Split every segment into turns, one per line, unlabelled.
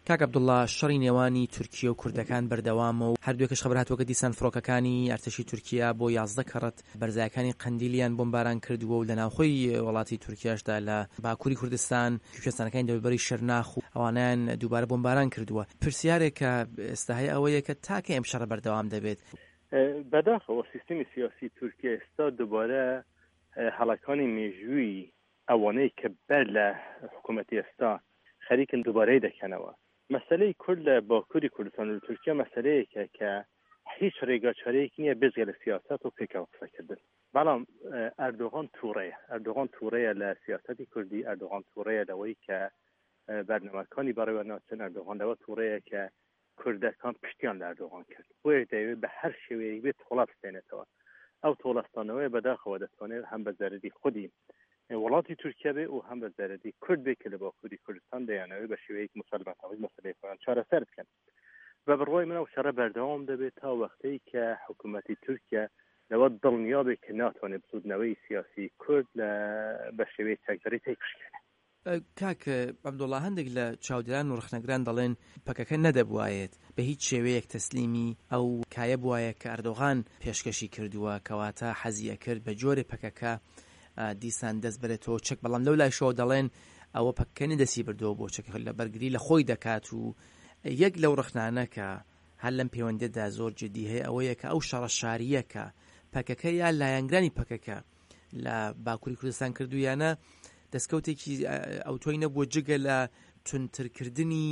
کاک عەبدوڵڵا، شەڕی نێوانی تورکیە و کوردەکان بەردەوامە و هەردووەکەش خەبەر هاتووە کە دیسان فڕۆکەکانی ئەرتەشی تورکیا بۆ 11 کەڕەت بەرزایەکانی قەندیلیان بۆمباران کردووە و لە ناوخۆی وڵاتی تورکیاشدا لە باکووری کوردستان کوێستانەکانی دەوروبەری شەرناخ و ئەوانیان دووبارە بۆمباران کردووە. پرسیارێکە ئێستا هەیە ئەوەیە کە تاکە ئەم شەڕە بەردەوام دەبێت.
بەداخەوە سیستمی سیاسی تورکیا ئێستا دووبارە هەڵەکانی مێژووی ئەوانەی کە بەر لە حکوومەتی ئێستا خەریکن دووبارەی دەکەنەوە. مەسەلەی کورد لە باکووری کوردستان و تورکیا مەسەلەیەکە کە هیچ ڕێگا چارەیەکی نییە بێجگە لە سیاست و پێکەوە قسەکردن. بەڵام ئەردۆغان تووڕەیە لە سیاسەتی کوردی، ئەردۆغان تووڕەیە لەوەی کە بەرنامەکانی بەڕێوەناچن، ئەردۆغان لەوە تووڕەیە کە کوردەکان پشتیان لە ئەردۆغان کرد، بۆیە دەیەوێت بە هەر شێوەیەک بێت تۆڵە بستێنێتەوە. ئەو تۆڵەستانەوەی بەداخەوە دەتوانێت هەم بە زەردی خودی وڵاتی تورکیا بێ و هەم بە زەردی کورد بێ کە لە باکووری کوردستان دەیانەوێت بە شێوەیەک مسەلمانەوەی مەسەلەی خۆیان چارەسەر بکەن. بە بڕوای منە و شەڕە بەردەوام دەبێت تا وەختەی کە حکوومەتی تورکیا لەوە دڵنیا بێت کە ناتوانێت بسوودنەوەی سیاسی کورد بە شێوەیەک چاکداری تێکشکێنێت.
کاک عەبدوڵڵا، هەندێک لە چاودێران و ڕخنەگران دەڵێن پەکەکە نەدەبوایێت بە هیچ شێوەیەک تەسلیمی ئەو کایە بوایە کە ئەردۆغان پێشکەشی کردووە، کەواتە حەزیە کرد بە جۆرێ پەکەکە دیسان دەست بێتەوە چەک. بەڵام لەو لای شەوە دەڵێن ئەوە پەکەکەنی دەسی بردەوە بۆ چەک لە بەرگری لە خۆی دەکات و یەک لەو ڕخنانە کە هەر لەم پەیوەندیدا زۆر جدی هەیە ئەوەیە کە ئەو شەڕە شاریە کە پەکەکە یا لایەنگرانی پەکەکە لە باکووری کوردستان کردویانە دەستکەوتێکی ئەو تۆی نەبووە جگە لە تونترکردنی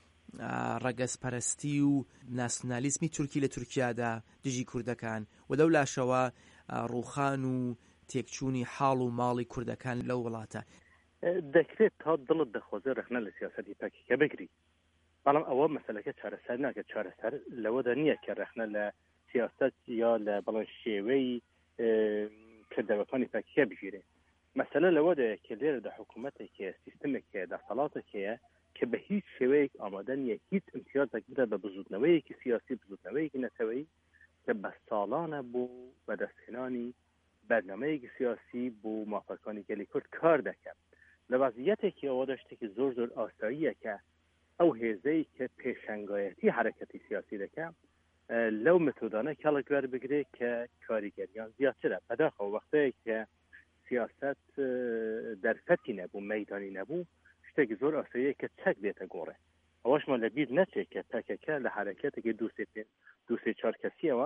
ڕەگەزپەرستی و ناسیۆنالیزمی تورکی لە تورکیادا دژی کوردەکان و لەو لاشەوە ڕووخان و تێکچوونی حاڵ و ماڵی کوردەکان لەو وڵاتە.
دەکرێت تا دڵت دەخۆزێ ڕخنە لە سیاسەتی پەکەکە بگری، بەڵام ئەوە مەسەلەکە چارەسەر ناکە. چارەسەر لەوەدا نییە کە ڕخنە لە سیاست یا لە بەڵێن شێوەی کردەوەکانی پەکەکە بگیرێ. مەسەلە لەوەدایە کە لێرە لە حکوومەتێکە سیستمێکە دەسەڵاتێکەیە کە بە هیچ شێوەیەک ئامادە نییە هیچ امتیازێک بدە بە بزودنەوەیەکی سیاسی، بزودنەوەیەکی نەتەوەیی کە بە ساڵانە بۆ بەدەستهێنانی بەرنامەیەکی سیاسی بۆ مافەکانی گەلی کورد کار دەکەن. لە وەزعیەتێکی ئەوەدا شتێکی زۆر زۆر ئاساییە کە ئەو هێزەی کە پێشەنگایەتی حرەکەتی سیاسی دەکەن لەو متۆدانە کەڵک وەربگرێت کە کاریگەریان زیاترە. بەداخەوە وەختەیە کە سیاست دەرفەتی نەبوو، مەیدانی نەبوو، شتێکی زۆر ئاساییە کە چەک دێتە گۆڕێ. ئەوەشمان لەبیر نەچێت کە پەکەکە لە حرەکەتێکی دووسێ چوار کەسیەوە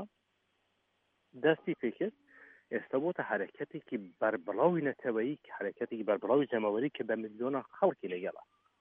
دەستی پێکرد، ئێستا بۆتە حرەکەتێکی بەربڵاوی نەتەوەیی، کە حرەکەتێکی بەربڵاوی جەمەوەری کە بە ملیۆنە خەڵکی لەگەڵە.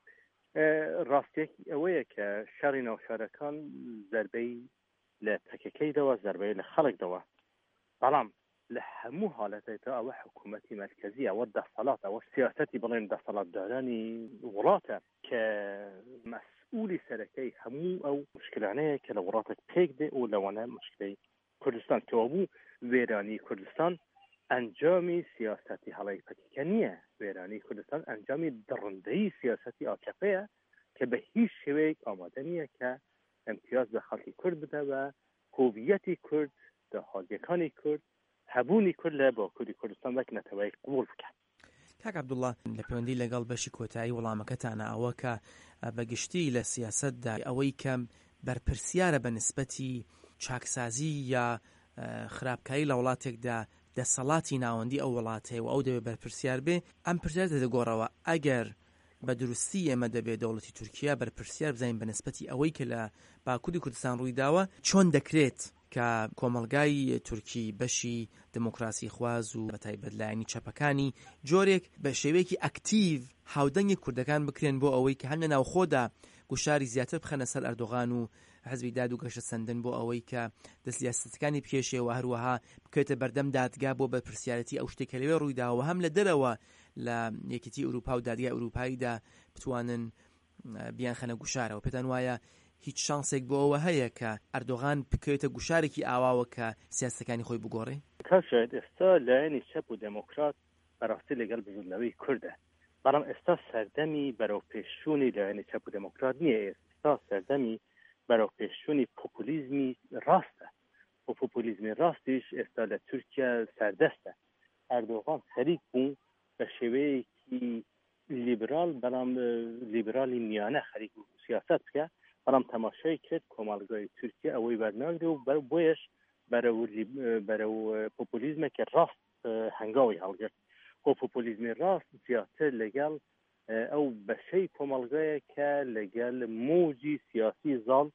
ڕاستێکی ئەوەیە کە شەڕی ناوشارەکان زەربەی لە پەکەکەیدەوە، زەربەی لە خەڵکدەوە، بەڵام لە هەموو حالەتێکدا ئەوە حکوومەتی مەرکەزی، ئەوە دەسەڵات، ئەوە سیاسەتی بڵێن دەسەڵاتدارانی وڵاتە کە مەسئولی سەرەکەی هەموو ئەو مشکلانەیە کە لە وڵاتێک پێک دێ و لەوانە مشکلەی کوردستان کەوە بوو. وێرانی کوردستان ئەنجامی سیاسەتی هەڵەی پەکەکە نییە، وێرانی کوردستان ئەنجامی دڕندەی سیاسەتی ئاکەپەیە کە بە هیچ شێوەیەک ئامادە نییە کە امتیاز بە خەڵکی کورد بدە و هویەتی کورد، داهاتیەکانی کورد، هەبوونی کورد لە باکووری کوردستان وەک نەتەوەی قبول بکات.
کاک عەبدوڵڵا، لە پەیوەندی لەگەڵ بەشی کۆتایی وەڵامەکەتانە ئەوە کە بەگشتی لە سیاسەتدا ئەوەی کە بەرپرسیارە بە نسبەتی چاکسازی یا خراپکاری لە وڵاتێکدا دەسەڵاتی ناوەندی ئەو وڵاتەیە و ئەو دەبێت بەرپرسیار بێ، ئەم پرسیار دەگۆڕەوە ئەگەر بە دروستی ئێمە دەبێت دەوڵەتی تورکیا بەرپرسیار بزانین بە نسبەتی ئەوەی کە لە باکووری کوردستان ڕوویداوە، چۆن دەکرێت کە کۆمەڵگای تورکی بەشی دموکراسی خواز و بەتایبەت لایەنی چەپەکانی جۆرێک بە شێوەیەکی ئەکتیڤ هاودەنگی کوردەکان بکرێن بۆ ئەوەی کە هەم لە ناوخۆدا گوشاری زیاتر بخەنە سەر ئەردۆغان و حەزبی داد و گەشە سەندن بۆ ئەوەی کە دەستیاستەکانی بکێشێ و هەروەها بکەوێتە بەردەم دادگا بۆ بەرپرسیارەتی ئەو شتێکە لەوێ ڕوویداوە، هەم لە دەرەوە لە یەکێتی ئەوروپا و دادگای ئەوروپاییدا بتوانن بیان خەنە گوشارەوە. پێتان وایە هیچ شانسێک بۆ ئەوە هەیە کە ئەردۆغان بکەوێتە گوشارێکی ئاواوە کە سیاسەکانی خۆی بگۆڕێ؟
کاشێت ئێستا لایەنی چەپ و دموکرات بەڕاستی لەگەڵ بزودنەوەی کوردە، بەڵام ئێستا سەردەمی بەرەوپێشچوونی لایەنی چەپ و دموکرات نییە، ئێستا سەردەمی بەرەوپێشچوونی پۆپولیزمی ڕاستە و پۆپولیزمی ڕاستیش ئێستا لە تورکیا سەردەستە. ئەردۆغان خەریک بوو بە شێوەیەکی لیبرال بەڵام لیبرالی میانە خەریک سیاست بکە بەڵام تەماشای کرد کۆمەڵگەی تورکیا ئەوەی بەرناگرێ و بۆیش بەرەو پۆپولیزمێکی ڕاست هەنگاوی هەڵگرت بۆ پۆپولیزمی ڕاست زیاتر لەگەڵ ئەو بەشەی کۆمەڵگەیە کە لەگەڵ موجی سیاسی زاڵ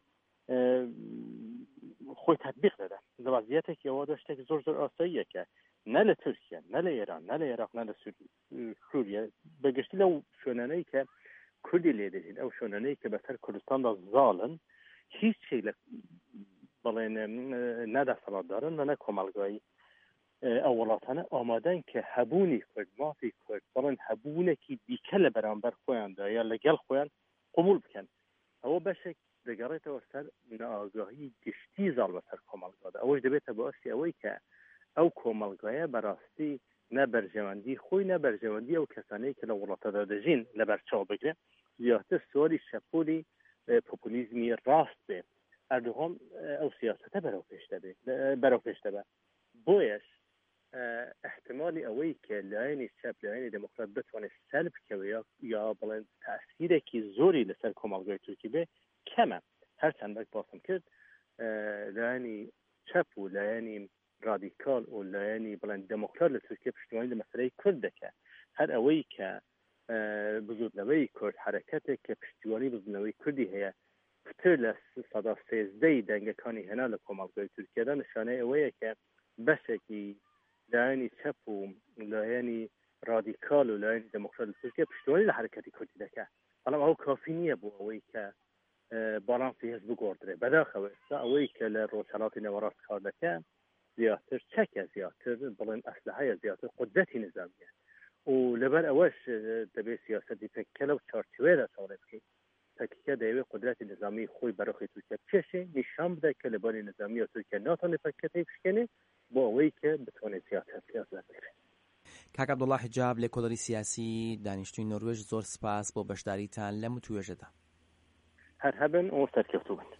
خۆی تطبیق دەدا لە وەزعیەتێکی ئەوە شتێک زۆر ئاساییەکە نە لە تورکیا نە لە ئێران نە لە عێراق نە لە سووریا بەگشتی لەو شوێنانەی کە کوردی لێ دەژین ئەو شوێنانەی کە بەسەر کوردستاندا زاڵن هیچ شتێک لە بڵێن نەدەسەڵاتدارن و نە کۆمەڵگایی ئەو وڵاتانە ئامادەن کە هەبوونی کورد مافی کورد بڵێن هەبوونێکی دیکە لە بەرامبەر خۆیاندا یا لەگەڵ خۆیان قبول بکەن ئەوە بەشێک دەگەڕێتەوە سەر نائاگاهی گشتی زاڵ بەسەر کۆمەڵگادا ئەوەش دەبێتە بەئاستی ئەوەی کە ئەو کۆمەڵگایە بەڕاستی نەبەرژەوەندی خۆی نەبەرژەوەندی ئەو کەسانەی کە لە وڵاتەدا دەژین لەبەرچاو بگرێت زیاتر سواری شەپۆلی پۆپولیزمی ڕاست بێت ئەردوغان ئەو سیاسەتە بەرەو پێش دەبێت بۆیش احتمالی ئەوەی کە لایەنی چەپ لایەنی دموکرات بتوانێت سەلب بکەوێ یا بڵێن تاسیرێکی زۆری لەسەر کۆمەڵگای تورکی بێ کەمە هەرچەندێک باسم کرد لایەنی چەپ و لایەنی رادیکال و لایەنی بڵێن دموکرات لە تورکیا پشتیوانی لە مەسەلەی کورد دەکات هەر ئەوەی کە بزودنەوەی کورد حرەکەتێک کە پشتیوانی بزودنەوەی کوردی هەیە پتر لە 13 دەنگەکانی هێنا لە کۆمەڵگای تورکیادا نیشانەی ئەوەیە کە بەشێکی لایەنی چەپ و لایەنی رادیکال و لایەنی دموکرات لە تورکیا پشتیوانی لە حرەکەتی کوردی دەکات بەڵام ئەو کافی نییە بۆ ئەوەی کە باڵانسی هەست بگۆڕدرێ بەداخەوە ئەوەی کە لە ڕۆژهەڵاتی نەوەڕاست کار دەکات زیاتر چەکە زیاتر بڵێن ئەسلحەیە زیاتر قودرەتی نظامیە و لەبەر ئەوەش دەبێت سیاسەتی پێککە لەو چارچوێدا چاڕێ بکەیت پەکیکە دەیەوێت قودرەتی نظامی خۆی بەرەخی تورکیا بکێشێ نیشان بدە کە لەباری نظامی تورکیا ناتوانێت پەکەکەی بشکێنێ بۆ ئەوەی کە بتوانێت سیاست بکرێت.
کاک عەبدوڵڵا حجاب لێکۆڵەری سیاسی دانیشتووی نۆروێژ زۆر سپاس بۆ بەشداریتان لەم توێژەدا.
هەر هەبن ئەو سەرکەوتوو بن.